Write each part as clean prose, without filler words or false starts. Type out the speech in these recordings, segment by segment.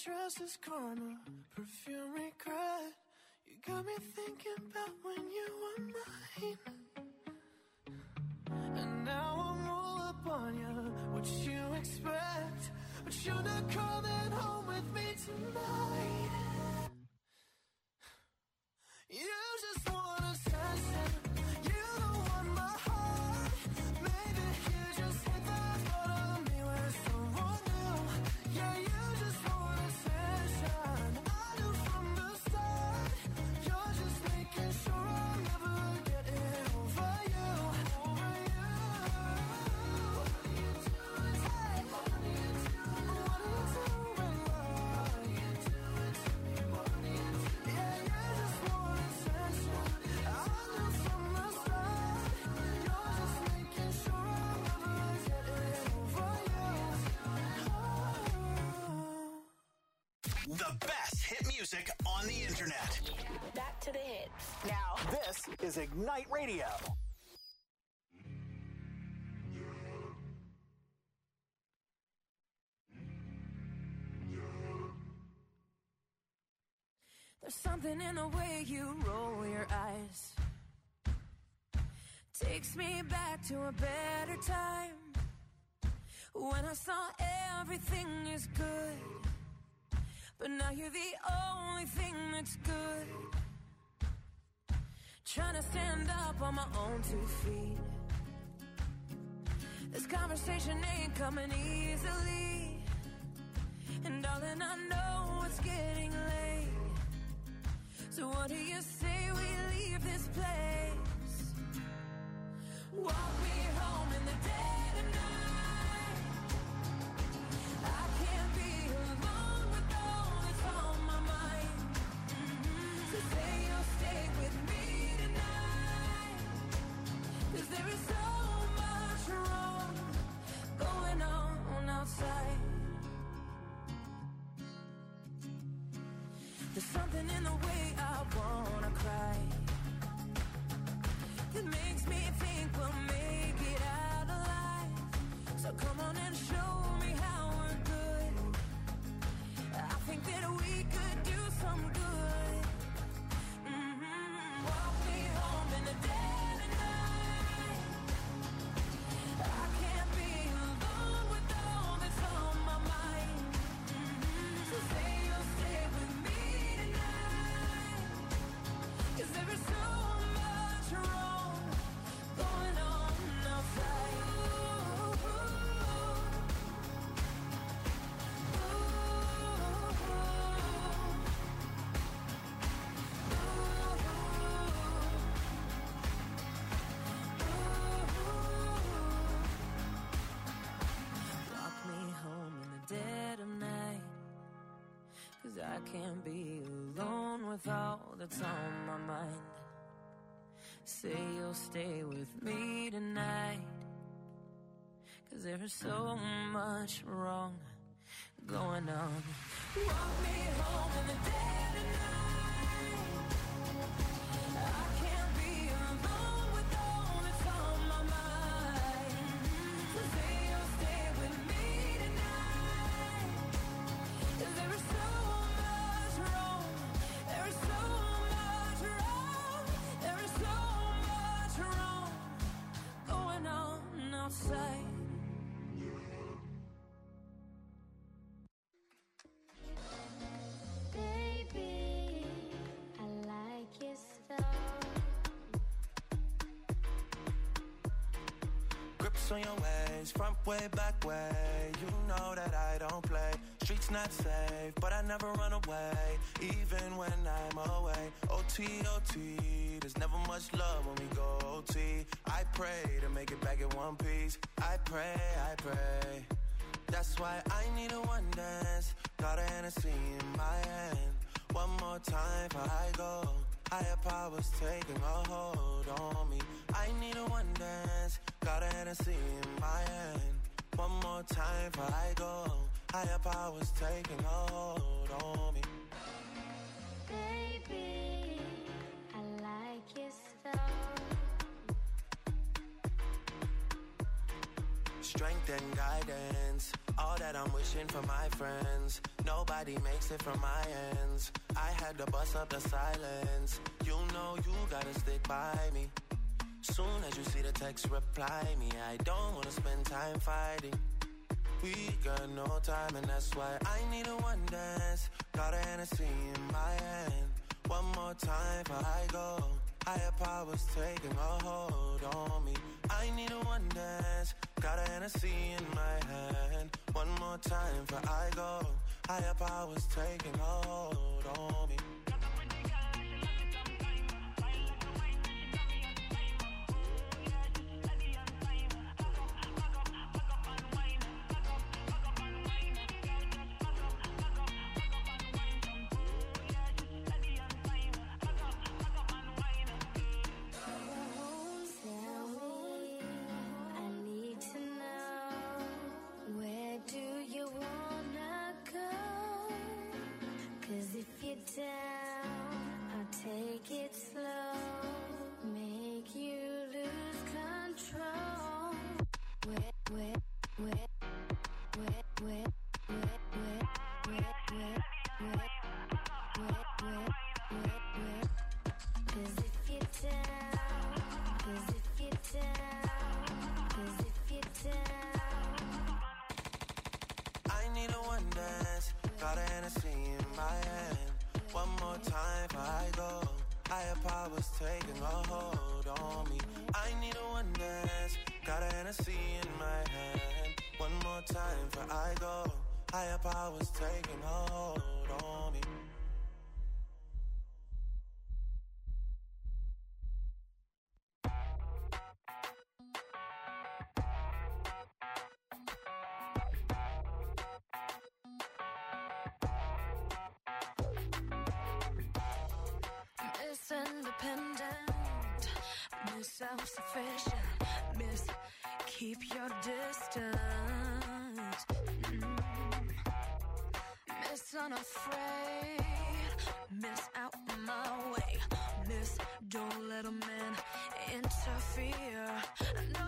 trust is karma, perfume regret. You got me thinking about when you were mine. And now I'm all up on you, what you expect. But you're not coming home with me tonight. You just want attention. You don't want my heart. Maybe you just hit the thought of me with someone new. Yeah, you just want attention. I knew from the start. You're just making sure I'm never getting over you. Over you. What are you doing? Hey, what are you doing? What are you doing? What are you doing to me? What are you doing? Yeah, you just want attention. I knew from the start. You're just making sure I'm never getting over you. The best hit music on the internet. Back to the hits. Now, this is Ignite Radio. There's something in the way you roll your eyes. Takes me back to a better time, when I saw everything is good. But now you're the only thing that's good. Trying to stand up on my own 2 feet. This conversation ain't coming easily. And darling, I know it's getting late. So what do you say we leave this place? Walk me home in the dead of night. I can't be alone with all that's on my mind. So say you'll stay with me tonight. 'Cause there is so much wrong going on outside. There's something in the way I wanna cry. It makes me think we'll make it out alive. So come on and show me how we're good. I think that we could do some good. Walk me home in the dead of night. I can't be alone with all that's on my mind. So say you'll stay with me tonight. 'Cause there is so much wrong going on outside. Walk me home in the dead of night. 'Cause I can't be alone with all that's on my mind. Say you'll stay with me tonight. 'Cause there is so much wrong going on. Walk me home in the dead of night. I can't be alone with all that's on my mind. So say you'll stay with me tonight. 'Cause there is so much wrong. There is so much wrong. There is so much wrong going on outside. Baby, I like your stuff. Grips on your ways, front way, back way. You know that I don't play. Streets not safe, but I never run away, even when I'm away. OT, OT, there's never much love when we go OT. I pray to make it back in one piece. I pray, I pray. That's why I need a one dance. Got a Hennessy in my hand. One more time before I go. Higher powers taking a hold on me. I need a one dance. Got a Hennessy in my hand. One more time before I go. Higher powers taking a hold on me. Baby, I like your stuff. strength and guidance. All that I'm wishing for my friends. Nobody makes it from my ends. I had to bust up the silence. You know you gotta stick by me. Soon as you see the text, reply me. I don't wanna spend time fighting. We got no time and that's why I need a one dance. Got a Hennessy in my hand. One more time before I go. Higher powers taking a hold on me. I need a one dance. Got a Hennessy in my hand. One more time before I go. Higher powers taking a hold on me. Down, I'll take it slow, make you lose control. Wet, wet, wet, wet, wet, wet, wet, wet, wet, wet, wet, wet, wet, wet. 'Cause if you're down, 'cause if you're down, 'cause if you're down. I need a one dance, got a Hennessy in my hand. One more time before I go. Higher powers taking a hold on me. I need a one dance. Got a Hennessy in my hand. One more time before I go. Higher powers taking a hold on me. Miss Independent, Miss Self-Sufficient, Miss Keep Your Distance, Miss Unafraid, Miss Out My Way, Miss Don't Let a Man Interfere, no,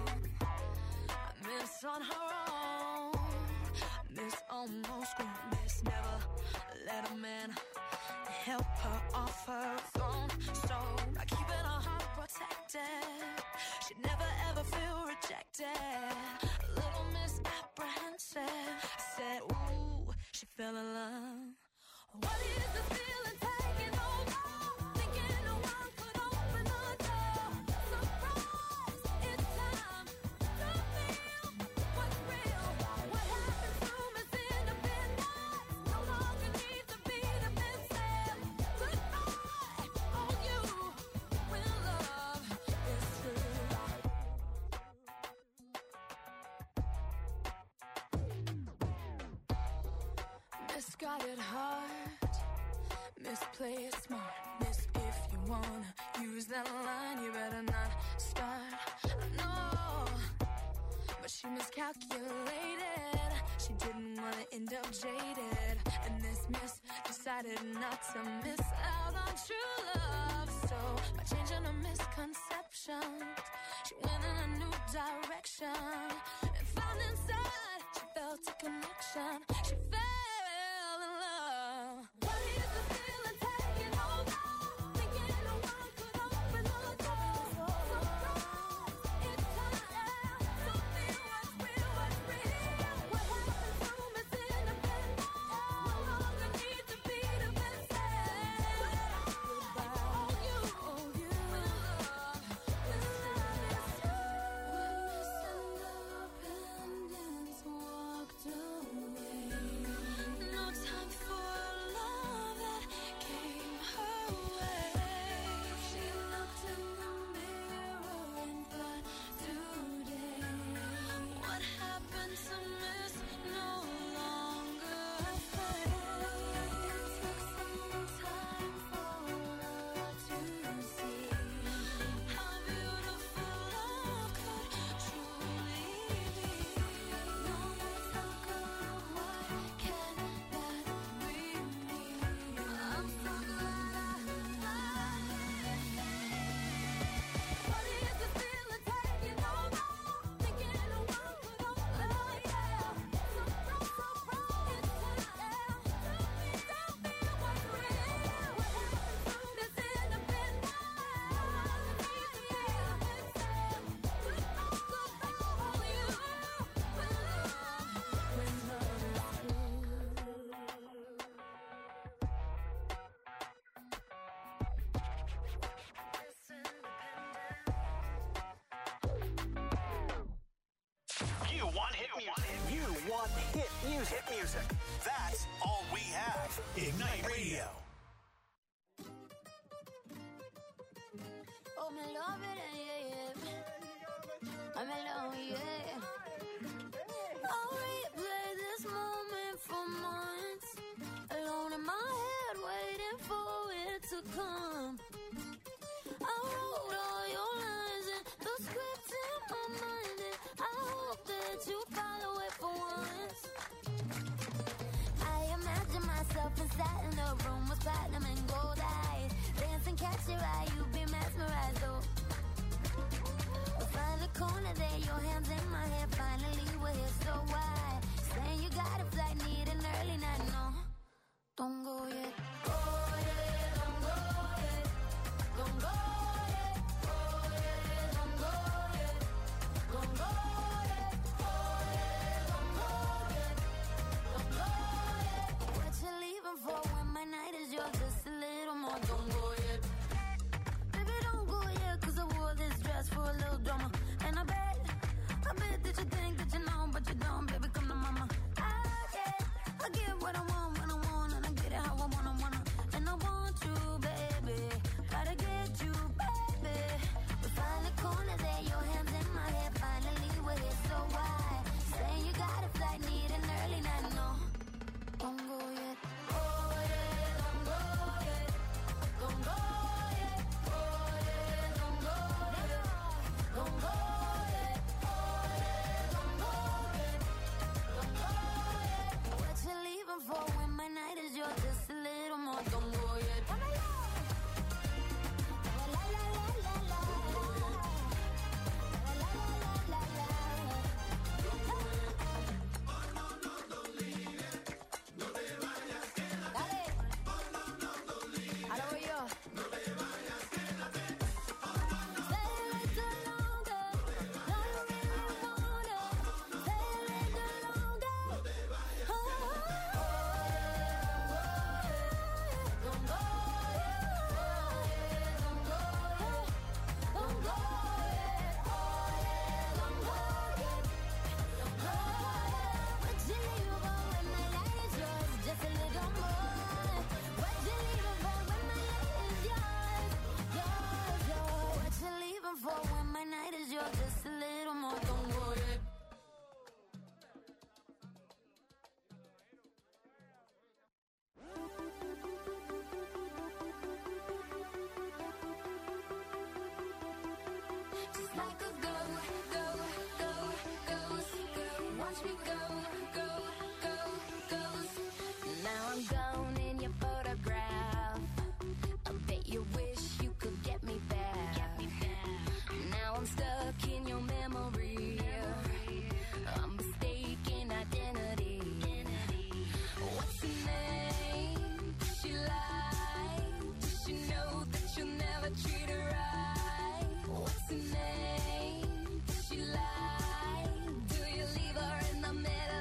Miss On Her Own, Miss Almost Grown, Miss Never Let a Man help her off her throne. So by keeping her heart protected, she'd never ever feel rejected. A little misapprehensive, I said, ooh, she fell in love. What is this feeling taking over? Thinking no one could open the door. Surprise, it's time to feel what's real. What happened to Miss Independence? No longer needs to be defensive. Goodbye on you when love is true. Misguided heart, misplay it smart. Miss, if you wanna use that line, you better not start. No, but she miscalculated. She didn't wanna end up jaded, and this miss decided not to miss out on true love. So by changing her misconceptions, she went in a new direction and found inside she felt a connection. She fell in love. What is the feeling taking over? Thinking no one could open the door. Surprise, it's time to feel what's real, what's real. What happened to Miss Independence? No longer need to be defensive. Goodbye on you when love is true. Miss Independence. want hit music. You want hit music. Hit music. That's all we have. Ignite Radio. Oh, me love it, yeah. I'm alone, yeah. I'll replay this moment for months. Alone in my head, waiting for it to come. I wrote all your lines and the script in my mind, and I hope that you follow it for once. I imagine myself inside in the room with platinum and gold eyes. Dance and catch your eye, you be mesmerized, oh. We'll find the corner there, your hands in my hair. Finally we're here, so why? Saying you got a flight, need an early night, no. Don't go yet. Oh yeah, don't go yet. Don't go yet. Oh yeah, don't go yet. Don't go yet. Oh yeah, don't go yet. Don't go yet. What you leaving for when my night is yours? Just a little more. Don't go yet. Baby, don't go yet, 'cause I wore this dress for a little drama. And I bet that you think that you know, but you don't. Baby, come to mama. I get what I want when I want, and I get it how I wanna. And I want you, baby. Gotta get you, baby. We find the corner there, your hands in my hair. Finally we're here, so why? Saying you got a flight, need an early night, no. Don't go yet. Oh yeah, don't go yet. Don't go yet. Oh yeah, don't go yet. Don't go yet. Oh yeah, don't go yet. Don't go yet. What you leaving for when my night is yours? Just a little more. Don't go yet. La la la la la la. La la la la la la. Dale. Ahora voy yo. Stay a little longer. No, you really want it. Stay a little longer. Oh, don't go yet. Don't go yet. Don't go yet. Oh yeah, don't go yet. Don't go yet. What you leaving for when my light is yours? Just a little more. What you leaving for when my light is yours? Yours. What you leaving for when my night is yours? Just a little more. Don't go yet. Just like a ghost. Watch me go. Now I'm gone in your photograph. I bet you wish you could get me back. Now I'm stuck in your memory. I'm mistaken identity. What's her name? Does she lie? Does she know that you'll never treat her right? What's her name? Does she lie? Do you leave her in the middle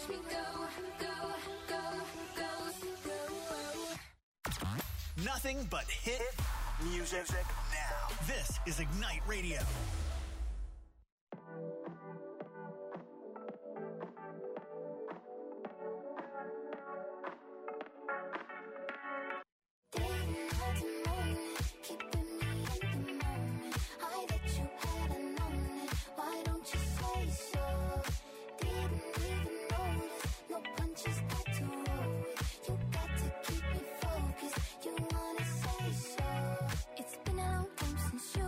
watch me go, go, go, go, go. Nothing but hit music now. This is Ignite Radio. It's been a long time since you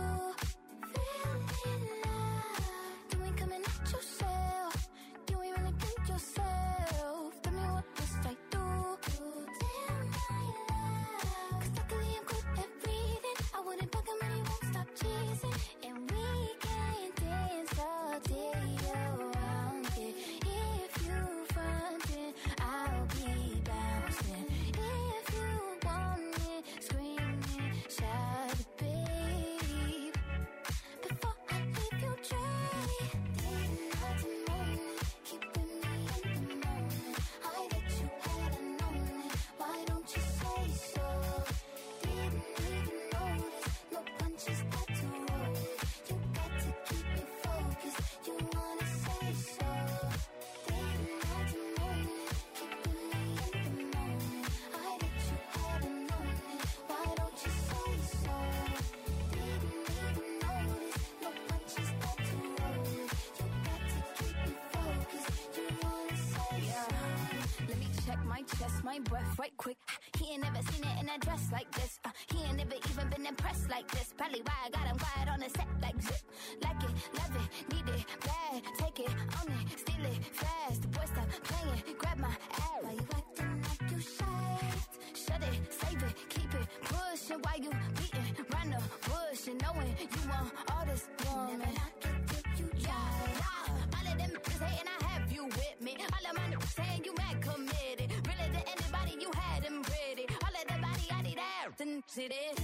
my breath right quick. He ain't never seen it in a dress like this. He ain't never even been impressed like this. Probably why I got him quiet on the set like zip. Like it, love it, need it, bad. Take it, own it, steal it, fast. The boy stop playing, grab my ass. Why you acting like you shy? Shut it, save it, keep it pushing. Why you beating round the bush and knowing you want all this woman? Never knock it till you try. All of them just hating, I have you with me. All of my niggas saying you mad committed. Really to anybody you had them ready. All of the body I need out and sit it.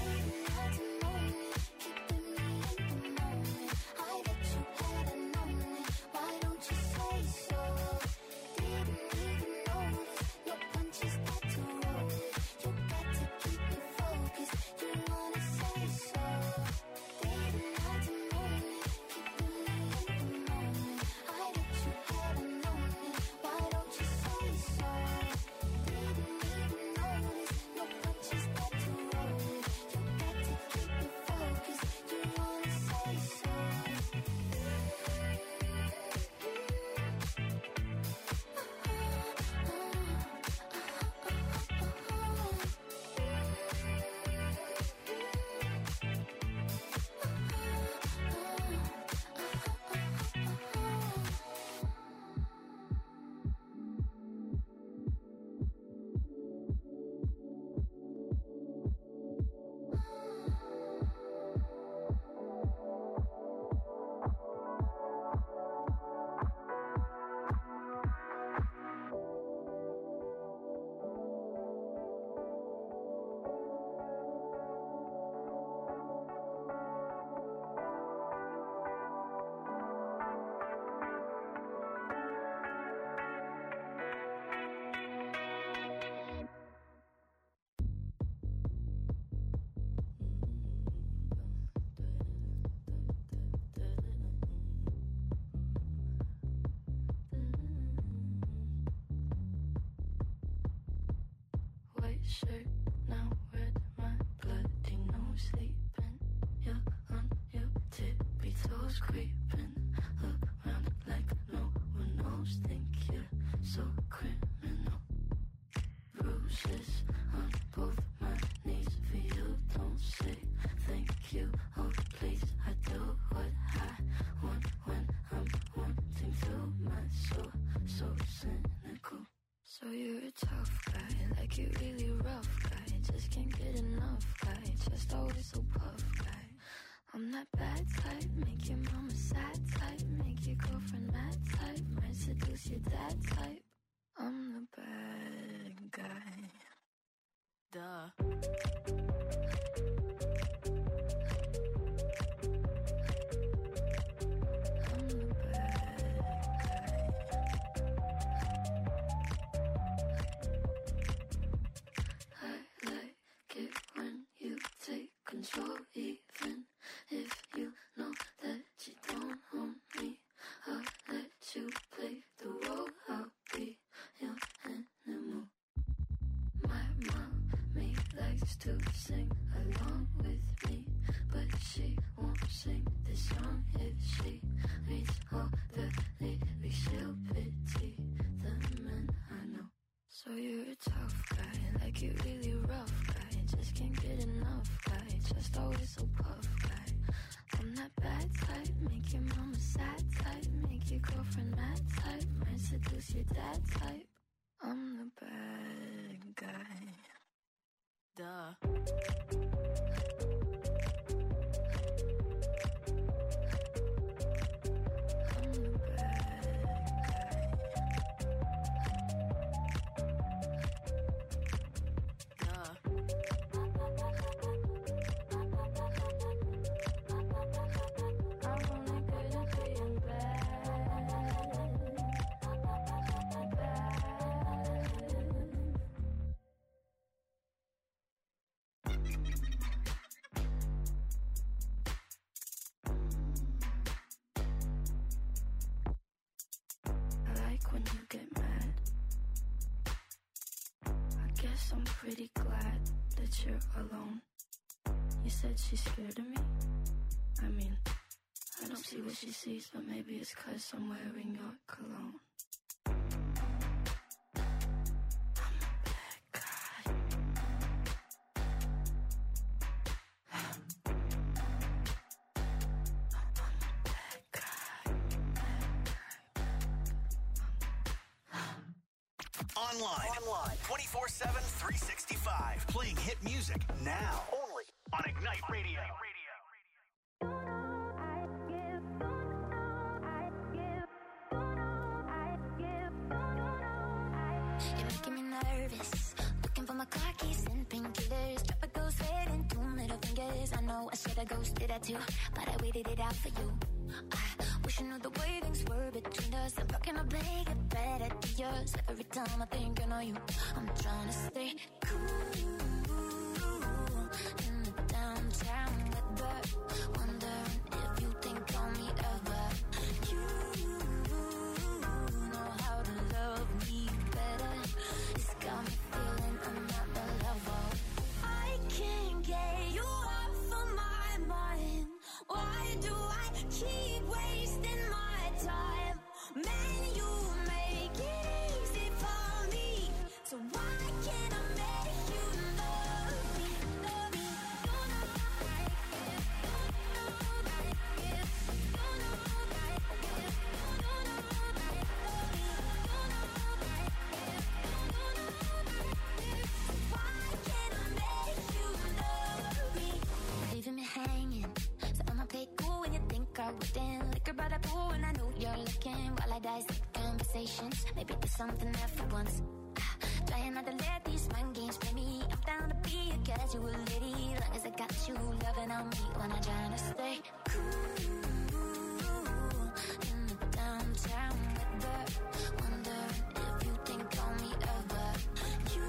Shirt now red, my bloody nose sleeping. You're on your tippy toes creeping around like no one knows. Think you're so criminal. Bruises on both my knees for you. Don't say thank you. Oh please, I do what I want when I'm wanting to. My soul so cynical. So you're a tough guy, like you really rough guy. Just can't get enough guy, just always so puff guy. I'm that bad type, make your mama sad type. Make your girlfriend mad type, might seduce your dad type. I'm the bad guy. Duh. I'm the bad guy. control. Even if you know that you don't own me, I'll let you play the role. I'll be your animal. My mommy likes to sing along with me, but she won't sing this song if she reads all the lyrics. She'll pity the men I know. So you're a tough guy, like you're really rough guy. Just can't get enough guy, just always so puff guy. I'm that bad type, make your mama sad type, make your girlfriend mad type, might seduce your dad type. I'm the bad guy. Duh. I'm pretty glad that you're alone. You said she's scared of me? I mean, I don't see what she sees, but maybe it's 'cause I'm wearing your cologne. Online 24/7, 365. Playing hit music now. Only on Ignite Radio. You're making me nervous. Looking for my car keys and painkillers. Drop a ghost head and 2 middle fingers. I know I should have ghosted that too, but I waited it out for you. I wish I knew the way things were between us. I'm fucking up big and better to yours. Every time I think I know you, I'm trying to stay cool in the downtown weather. Wondering if you think on me ever. You know how to love me better. It's got me feeling I'm not the level. I can't get you off of my mind. Why do I keep wasting my time? Man, you make it easy for me. So why can't I make you love me? Love me. Don't know like it. Don't know like it. Don't know like it. Don't know like it. Love me. Don't know like it. Don't know like it. Why can't I make you love me? Leaving me hanging. So I'ma play cool when you think I wouldn't. Liquor by the pool and I know you're looking. While I dissect conversations, maybe there's something there for once. Trying not to let these mind games play me. I'm down to be a casual lady, long as I got you loving on me when I'm trying to stay cool in the downtown weather. Wondering if you think on me ever. You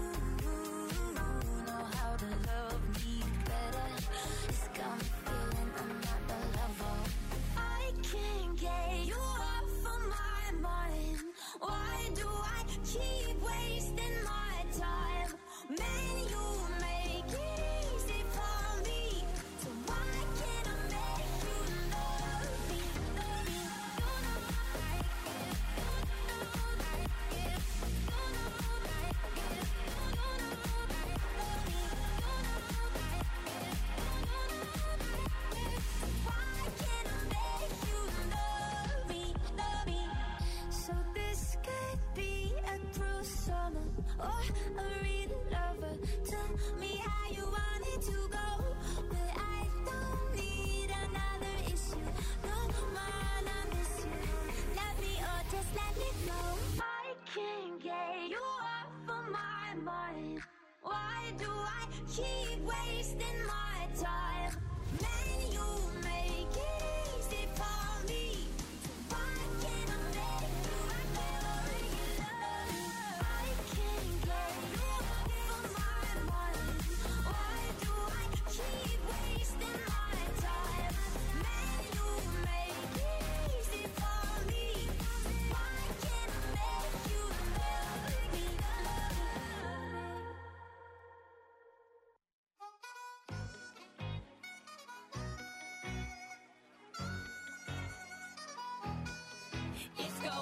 know how to love me better. It's got me feeling I'm not the level. I can't get you off of my mind. Why do I keep wasting my time? Man, you make it easy for me. So why can't I make you love me? Love me. Don't know like it. Don't know like it. Don't know like it. Don't know like it. Love me. Don't know like it. Don't know like it. Why can't I make you love me? Love me. So this could be a cruel summer or a real lover. Tell me how you want it to go, but I don't need another issue. No man, I miss you. Love me or just let it go. I can't get you off of my mind. Why do I keep wasting my time? Man, you make it easy for me. Why can't I make you love me? I can't get you off of my mind. Why do I keep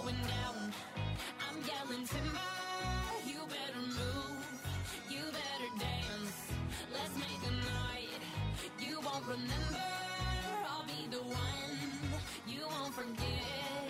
going down. I'm yelling timber. You better move. You better dance. Let's make a night you won't remember. I'll be the one you won't forget.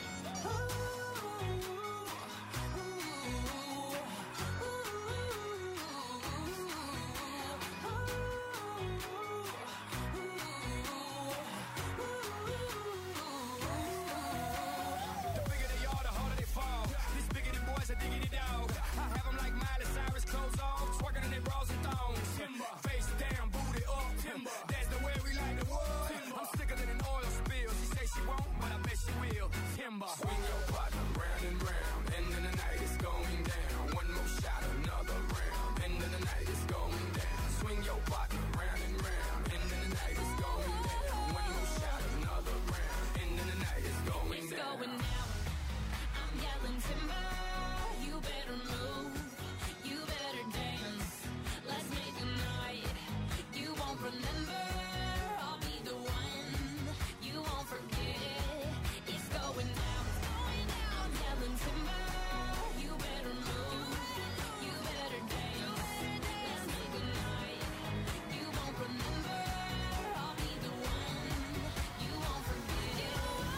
A diggity dog. I have them like Miley Cyrus, clothes off, twerking in their bras and thongs. Timber. Face down, booty up. Timber. That's the way we like the world. Timber. I'm sicker than an oil spill. She say she won't, but I bet she will. Timber. Swing your partner round and round, and then the night is going down. One more shot, another round, and then the night is going down. Swing your partner round and round, and then the night is going down. One more shot, another round, and then the night is going it's down. Going down. I'm yelling timber. You better move, you better dance. Let's make a night you won't remember. I'll be the one you won't forget. It's going down, I'm yelling timber. You better move, you better dance. Let's make a night you won't remember. I'll be the one you won't forget.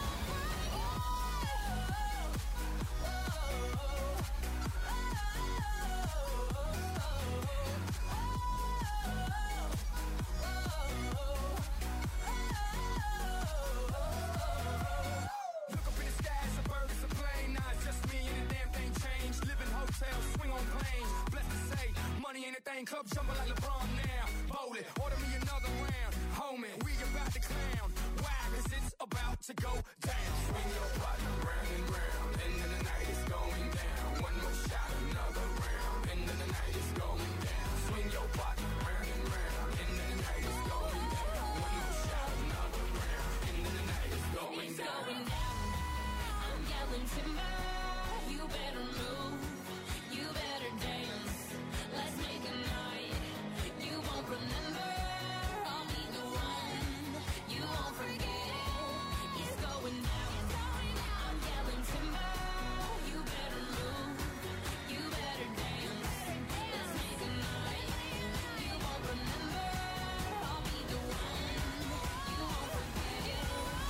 Swing on planes, blessed to say, money ain't a thing. Club jumping like LeBron now. Bowl it, order me another round. Homie, we about to clown. Why? Cause it's about to go down. Swing your partner round and round, and then the night is going down. One more shot, another round, and then the night is going down. Swing your partner round and round, and then the night is going down. One more shot, another round, and then the night is going it's down. Going down. I'm yelling timber. You better move. You better dance. Let's make a night you won't remember. I'll be the one you won't forget. It's going down. I'm yelling timber. You better move. You better dance. Let's make a night you won't remember. I'll be the one you won't forget.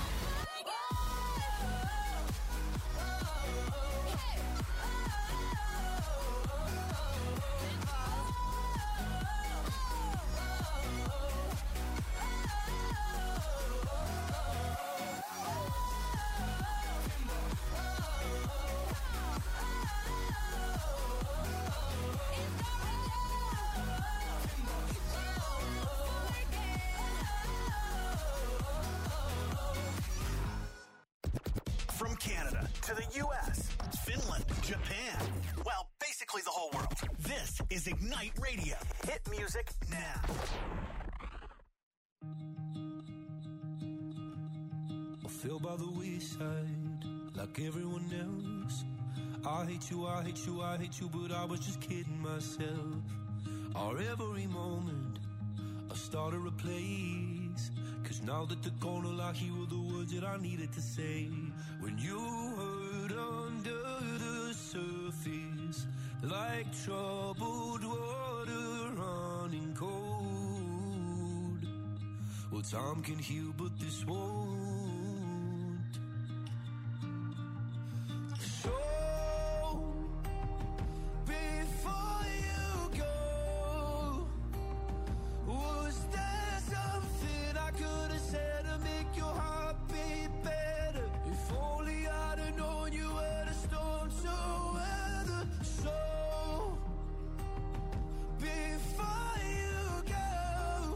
From Canada to the U.S., Finland, Japan, well, basically the whole world. This is Ignite Radio. Hit music now. I feel by the wayside like everyone else. I hate you, I hate you, I hate you, but I was just kidding myself. Our every moment I started a place. Cause now that they're gone, all I hear were the words that I needed to say. When you hurt under the surface, like troubled water running cold. Well, time can heal, but this won't. So, before you go, was there something I could have said to make your heart beat better? If only I'd have known you were the storm to weather. So, before you go,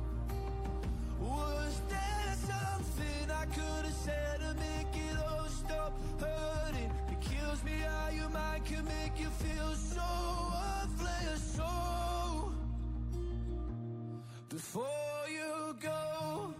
was there something I could have said to make it all stop hurting? It kills me how your mind can make you feel so worthless. So, before you go,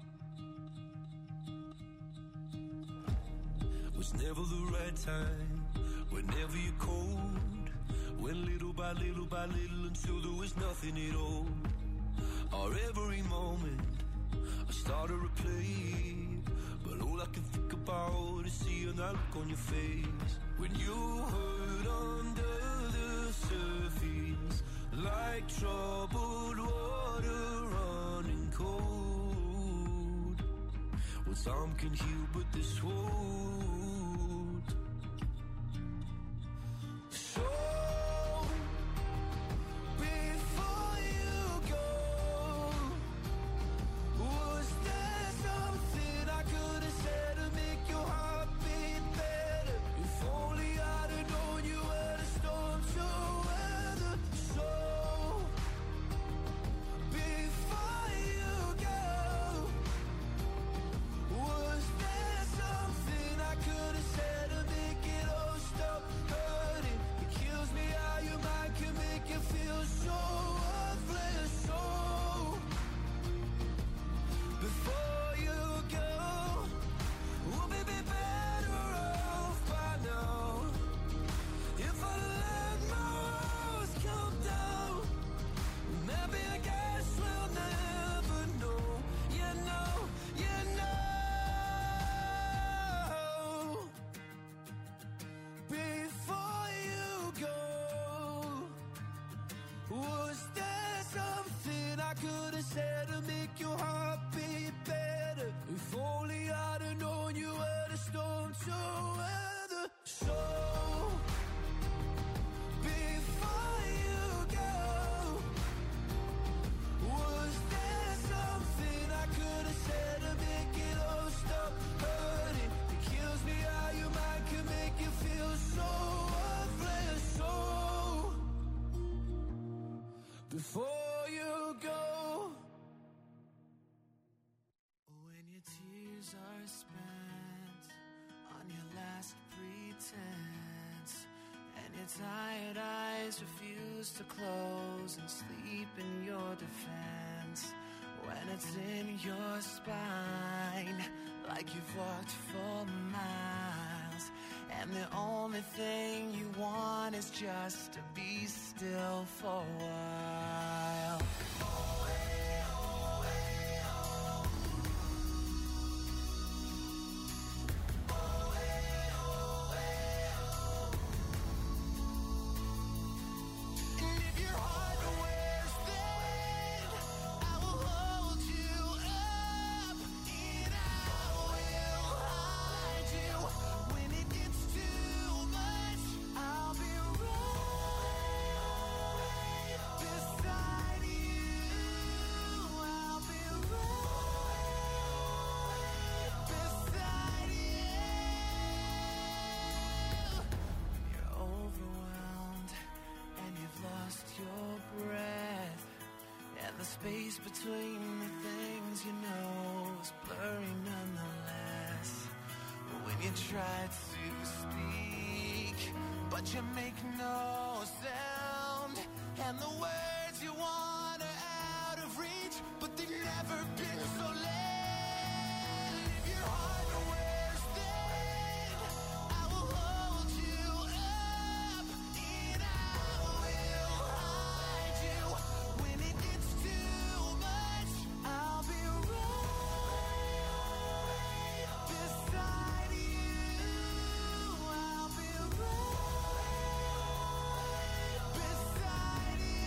was never the right time, whenever you're cold, went little by little by little until there was nothing at all. Our every moment I started to play, But all I can think about is seeing that look on your face when you hurt under the surface, like troubled water running cold. Well, time can heal, but this won't. So before you go, was there something I could have said to make your heart beat better? If only I'd have known you were the storm to weather. So before you go, was there something I could have said to make it all stop hurting? It kills me how your mind can make you feel so worthless. So before you go, we'll be better off by now. If I let my walls come down, maybe I guess we'll never know. You know, you know. Before you go, was there something I could have said to make your heart beat better? If only I'd have known you were the storm to weather. So before you go, was there something I could have said to make it all stop hurting? It kills me how your mind can make you feel so worthless. So before you go, when your tears are spent on your last pretense, and your tired eyes refuse to close and sleep in your defense, when it's in your spine like you've walked for miles, and the only thing you want is just to be still for a while. And if your heart wears thin, I will hold you up, and I will hide you. When it gets too much, I'll be right beside you. I'll be right beside you. You're overwhelmed and you've lost your breath, and the space between the things you know is blurry nonetheless. When you try to speak, but you make no sound, and the words you want are out of reach, but they've never been so late. If your heart wears thin, I will hold you up, and I will hide you. When it gets too much, I'll be right beside you. I'll be right beside you.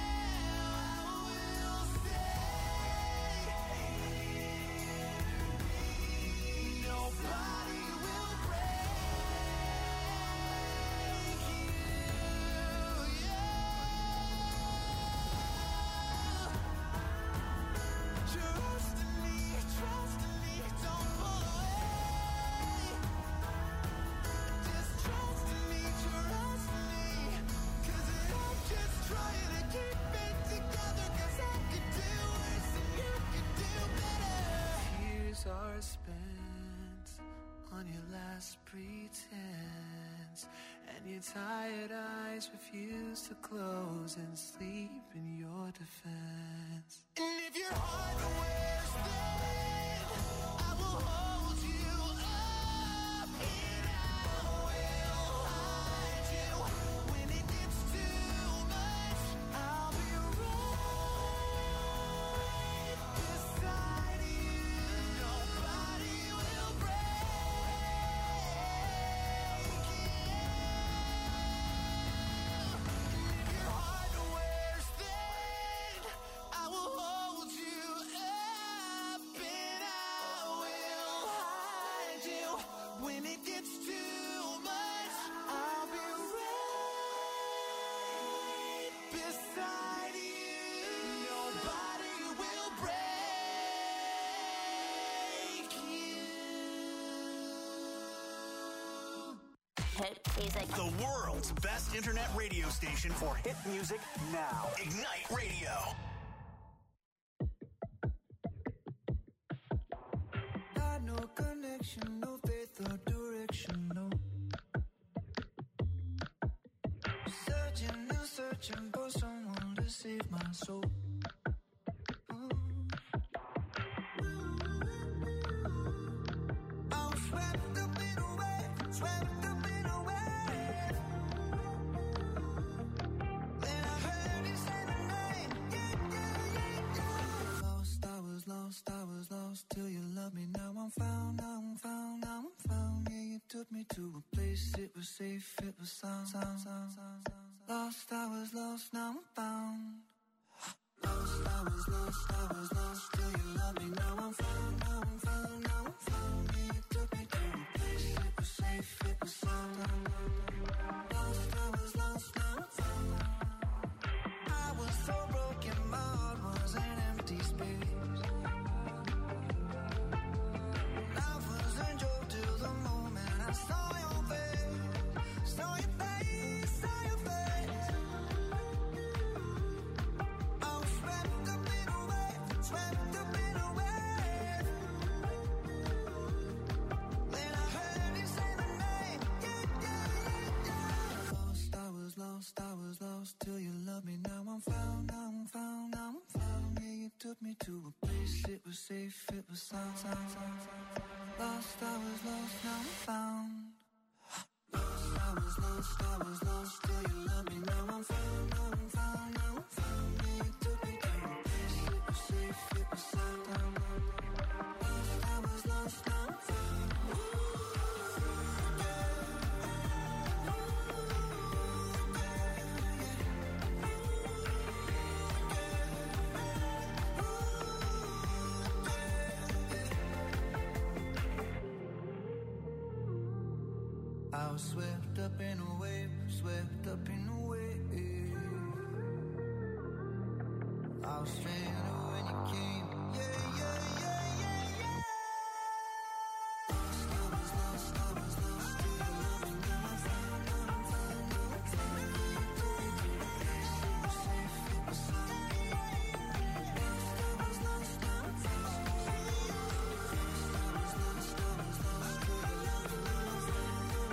I will stay. Nobody will break you. Trust in me, don't pull away. Just trust in me, 'cause I'm just trying to keep it together, 'cause I could do worse and you could do better. Tears are spent on your last pretense, and your tired eyes refuse to close and sleep in your defense. And if your heart wears thin, I will hold you up, and I will hide you. When it gets too much, I'll be right beside you. Nobody will it. He's like The world's best internet radio station for hit music now. Ignite Radio. Got no connection, no faith or direction, no. Searching and searching for someone to save my soul. I'm swept up in a wave, swept up in a wave. Then I heard you say my name, yeah. Lost, I was lost till you loved me. Now I'm found, now I'm found, now I'm found. Yeah, you took me to a place, it was safe, it was sound. Lost, I was lost, now I'm found. Lost, I was lost till you loved me. Now I'm found, now I'm found, now I'm found. Yeah, you took me to a place, it was safe, it was sound. Lost, I was lost, now I'm found. I was so broken, my heart was an empty space. Life was a joke till the moment I saw your face, saw your face, saw your face. I was swept up in a wave, swept up in a wave. Then I heard you say my name, yeah. Lost, I was lost till you loved me. Now I'm found, now I'm found, now I'm found. Yeah, you took me to a place, it was safe, it was sound. Lost, I was lost, now I'm found. Lost, I was lost till you loved me. Now I'm found, now I'm found, now I'm found. Yeah, you took me to a place, it was safe, it was sound. Lost, I was lost, now I'm found. I was swept up in a wave, swept up in a wave. I was stranded when you came, yeah, yeah, yeah, yeah, yeah. Lost, I was lost till you loved me. Now I'm found, now I'm found, now I'm found. You took me to a place, it was safe, it was sound. Lost, I was lost, now I'm found. Lost, I was lost till you loved me. Now I'm found.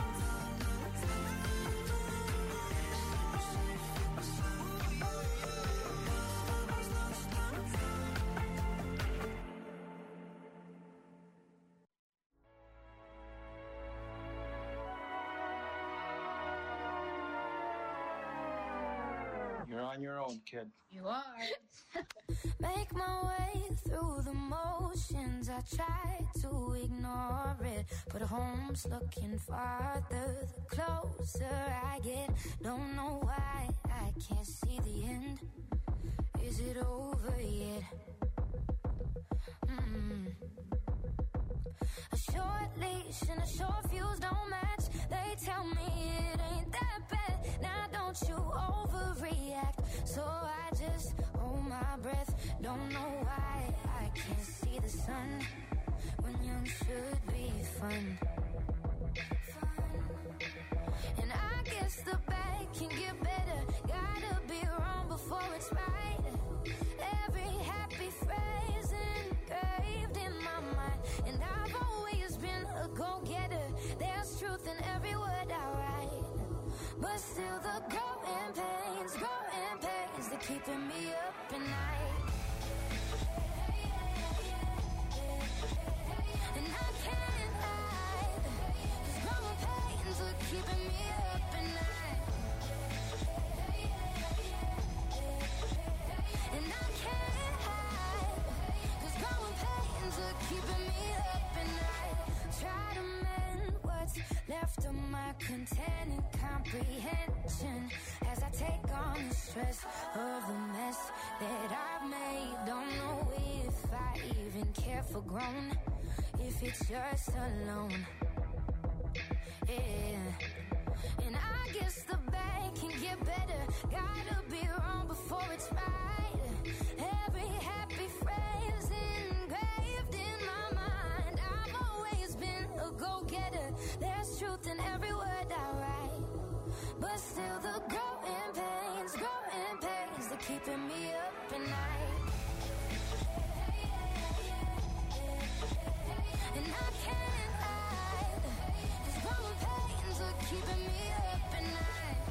You're on your own, kid. You are. Make my way through the motions. I try to ignore it, but home's looking farther the closer I get. Don't know why I can't see the end. Is it over yet? A short leash and a short fuse don't match. They tell me it ain't that bad. Now don't you overreact. So I just hold my breath. Don't know why I can't see the sun when young should be fun. And I guess the bad can get better. Gotta be wrong before it's right. Every happy phrase engraved in my mind. And I've always been a go-getter. There's truth in every word I write. But still the growing pains, they're keeping me up at night. And I can't hide, 'cause growing pains are keeping me up at night. And I can't hide, 'cause growing pains are keeping me up at night. Try to mend what's left of my containing comprehension as I take on the stress of the mess that I've made. Don't know if I even care for grown, if it's just alone. Yeah. And I guess the bad can get better. Gotta be wrong before it's right. Every happy phrase engraved in my mind. I've always been a go-getter. There's truth in every word I write. still the growing pains that keeping me up at night. And I can't hide, these growing pains are keeping me up at night.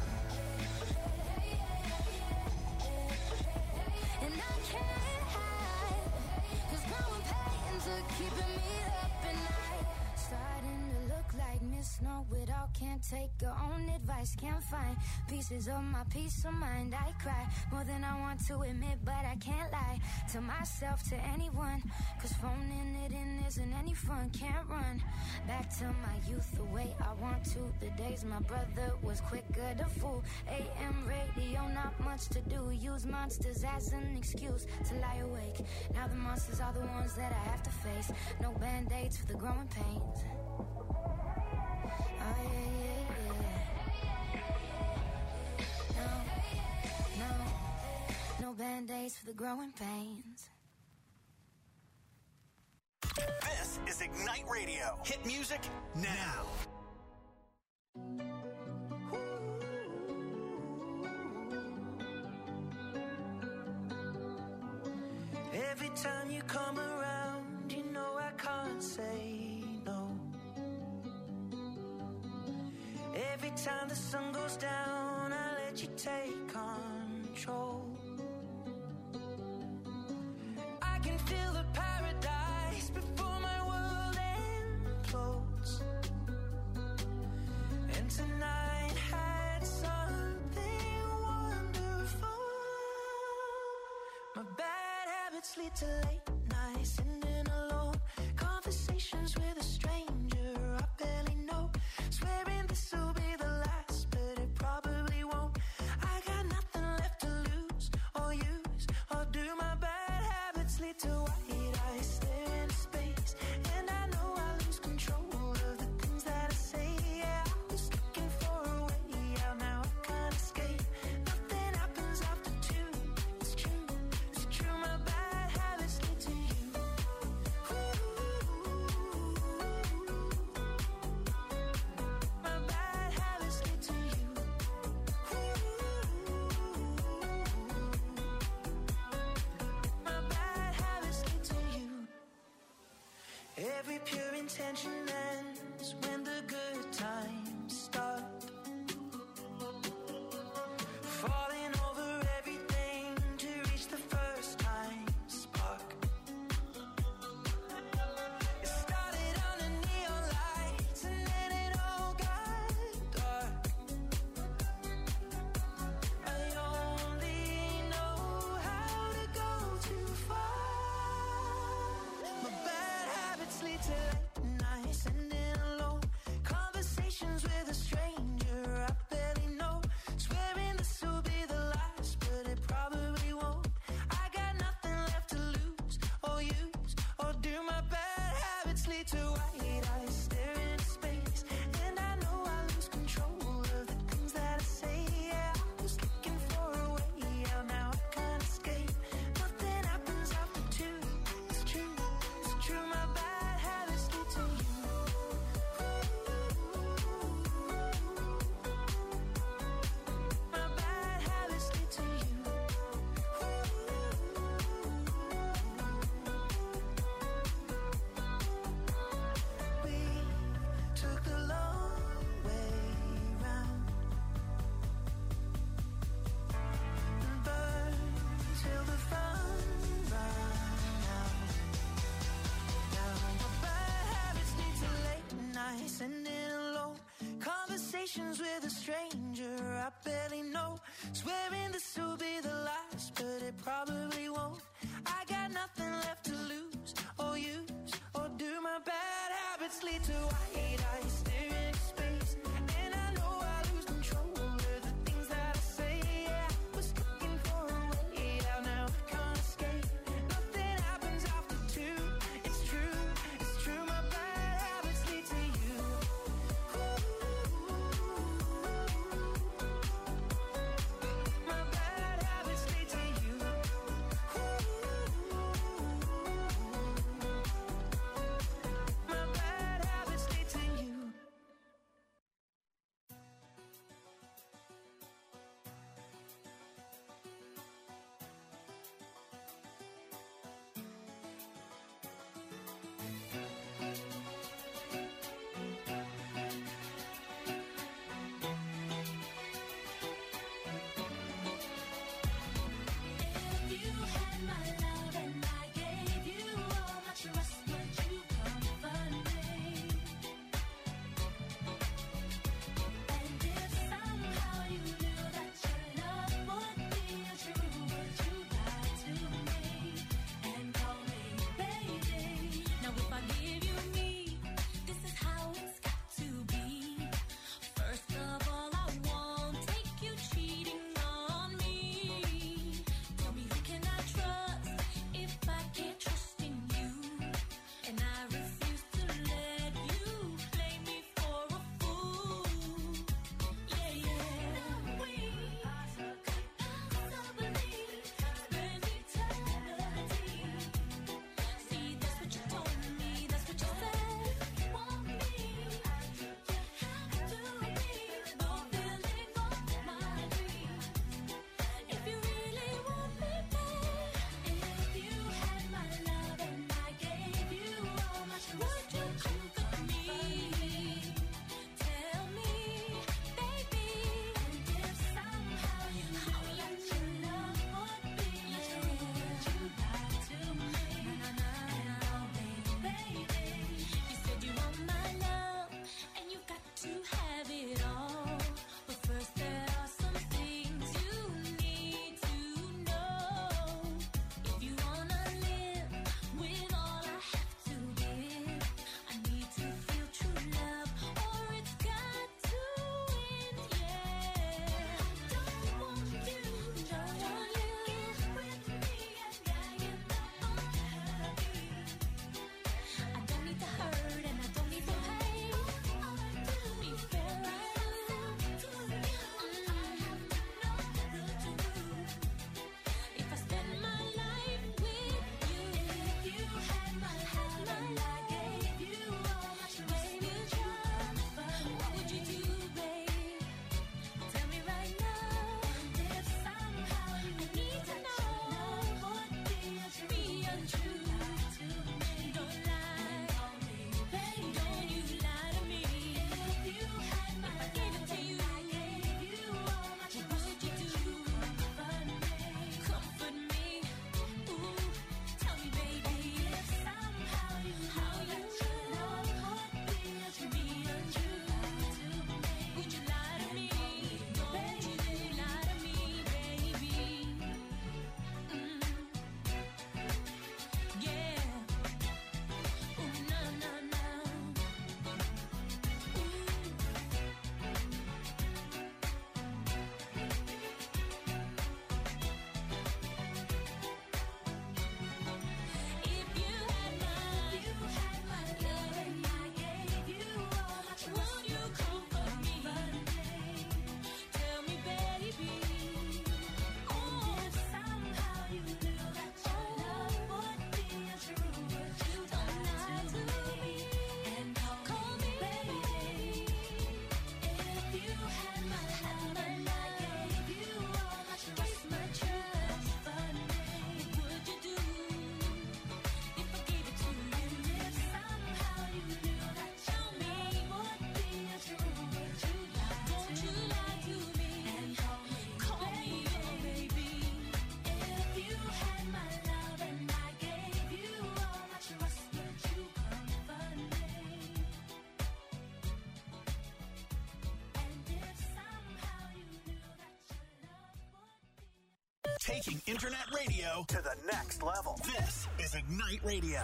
And I can't hide, cause growing pains are keeping me up at night. Starting to look like Miss Know-It-All, can't take her own advice, can't find pieces of my peace of mind. I cry more than I want to admit, but I can't lie to myself, to anyone, cause phoning it in isn't any fun. Can't run back to my youth the way I want to. The days my brother was quicker to fool. AM radio, not much to do. Use monsters as an excuse to lie awake. Now the monsters are the ones that I have to face. No band-aids for the growing pains. Oh yeah. No band-aids for the growing pains. This is Ignite Radio. Hit music now. Every time you come around, you know I can't say no. Every time the sun goes down, I let you take control. I can feel the paradise before my world implodes. And tonight had something wonderful. My bad habits lead to late nights, sitting alone, conversations with a stranger I barely know, swearing this will be the last, but it probably won't. I got nothing left to lose or use or do. My bad habits lead to white eyes, stare into space, and I know I lose control of the things that I say. Yeah, I was looking for a way out, now I can't escape. Nothing happens after two. It's true, it's true. My bad habits lead to you. My bad habits lead to you. My bad habits lead to you. Every pure intention ends when the good times start. Falling over everything to reach the first time spark. It started under neon lights and then it all got dark. I only know how to go too far. My bad habits lead to late nights, sitting alone, conversations with a stranger I barely know, swearing this will be the last, but it probably won't. I got nothing left to lose or use or do. My bad habits lead to white eyes, stare into space, and I know I lose control of the things that I say. Yeah, I was looking for a way out, now I can't escape. Nothing happens after two. It's true, it's true. My bad habits lead to you. My bad habits lead to you. We took the long way round and burned till the fun ran out. Now my bad habits lead to late nights, sitting alone, conversations with a stranger I barely know, swearing this will be the last, but it probably won't. I got nothing left to lose or use or do. My bad habits lead to white eyes, stare into space, and I know I lose control of the things that I say. Yeah, I was looking for a way out, now I can't escape. Nothing happens after two. It's true, it's true. My bad habits lead to you. My bad habits lead to you. My bad habits lead to you. Taking internet radio to the next level. This is Ignite Radio.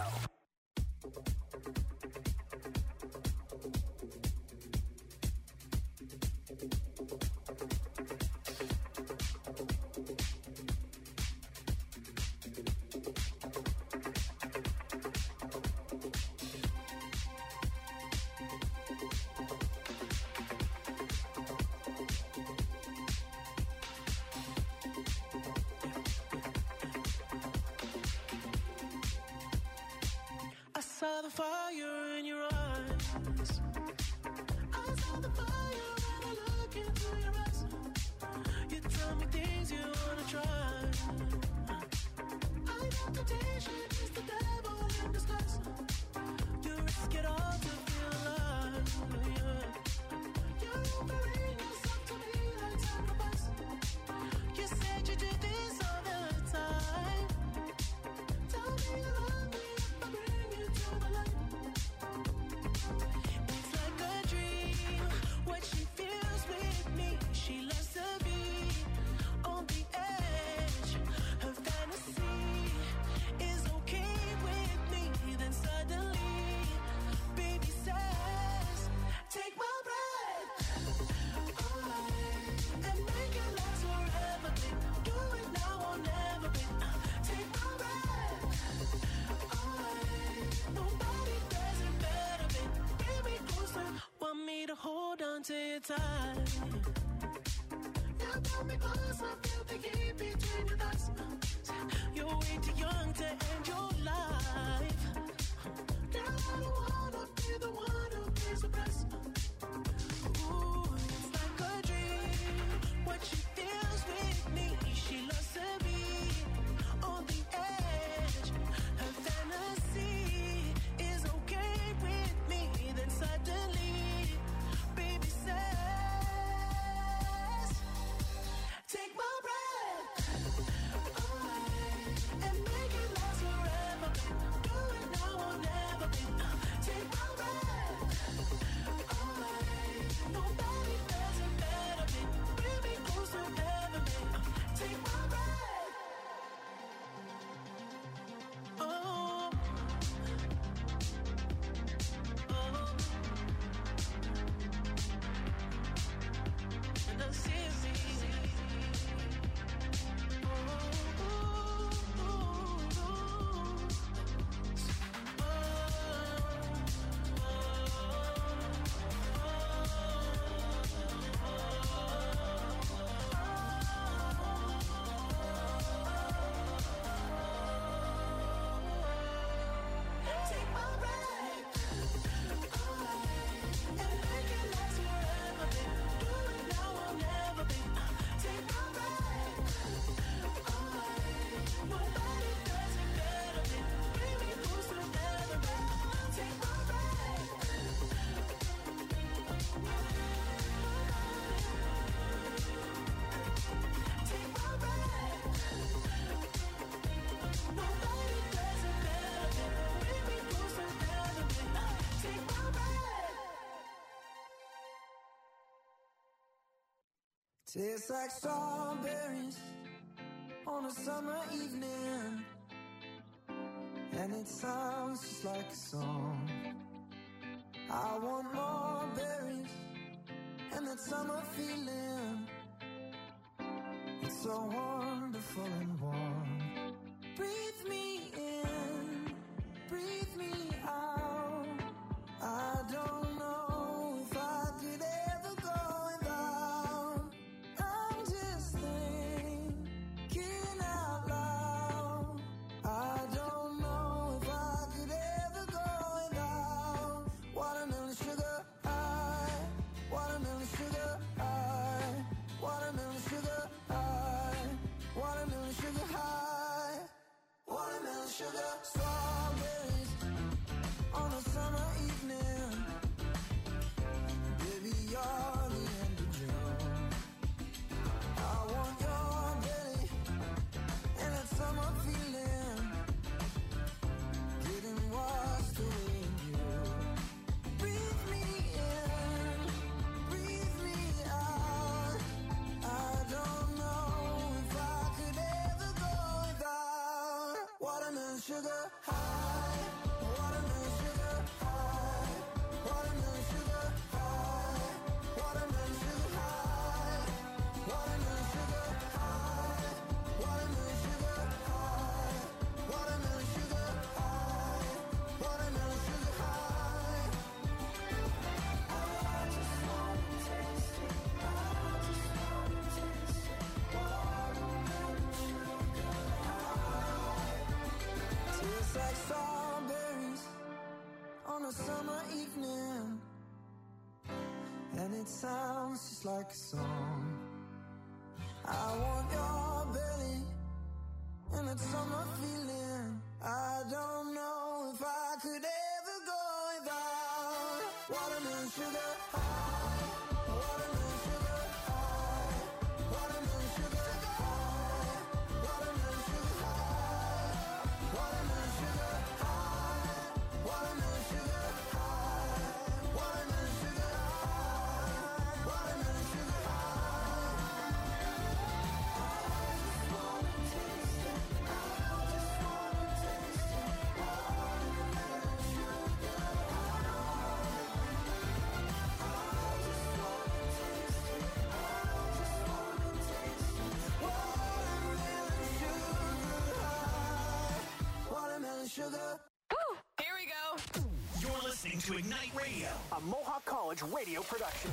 I saw the fire in your eyes. I saw the fire when I look into your eyes. You tell me things you wanna try. I know temptation is the devil in disguise. You risk it all to feel alive. Yeah. You're offering yourself to me like sacrifice. You said you do this all the time. Tell me you love me if I bring you to the light. It's like a dream, what she feels with me. She loves to be on the edge. Her fantasy is okay with me. Then suddenly, baby says, take my breath away and make it last forever. Do it now or never. Take my breath away. Nobody does it better. Bring me closer. Want me to hold on to you tight. You got me close. I feel the heat between your thighs. You're way too young to end your life. Now I don't wanna be the one who pays the price. Ooh, it's like a dream. What she feels with me. She loves to be on the edge. Her fantasy is okay with me. Then suddenly, baby says, take my breath away and make it last forever. Do it now or never. Take my breath away. Nobody does it better. Bring me closer, never. Take my breath. Oh. And I see take my breath away and make it last forever. Do it now or never. Take my breath away. Nobody does it better. Bring me closer, never. Take my breath. Take my breath. Nobody does it better. Bring me closer, never. Take my breath. Tastes like strawberries on a summer evening, and it sounds just like a song. I want more berries and that summer feeling. It's so wonderful and warm. Breathe me in, breathe me out. I don't know if I could ever go without. I'm just thinking out loud. I don't know if I could ever go without. Watermelon sugar high, watermelon sugar high, watermelon sugar high, watermelon sugar high. high. Watermelon sugar high. Watermelon sugar high. Watermelon sugar high. Watermelon sugar high. Watermelon sugar high. Watermelon sugar high. Watermelon sugar high. I just wanna taste it. I just wanna taste it. Watermelon sugar high. Tastes like strawberries on a summer evening, and it sounds just like a song. I want your belly and that summer feeling. I don't know if I could ever go without watermelon sugar high. Watermelon sugar high. Watermelon sugar high. Watermelon sugar high. Watermelon sugar high. Watermelon sugar high. Watermelon sugar high. Watermelon sugar high. I just wanna taste it. I just wanna taste it. Watermelon sugar high. Watermelon sugar. Here we go. You're listening to Ignite Radio, a Mohawk College radio production.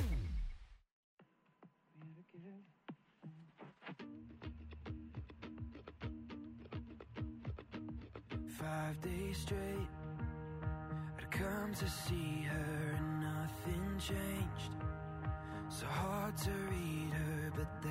5 days straight, I'd come to see her and nothing changed. So hard to read her, but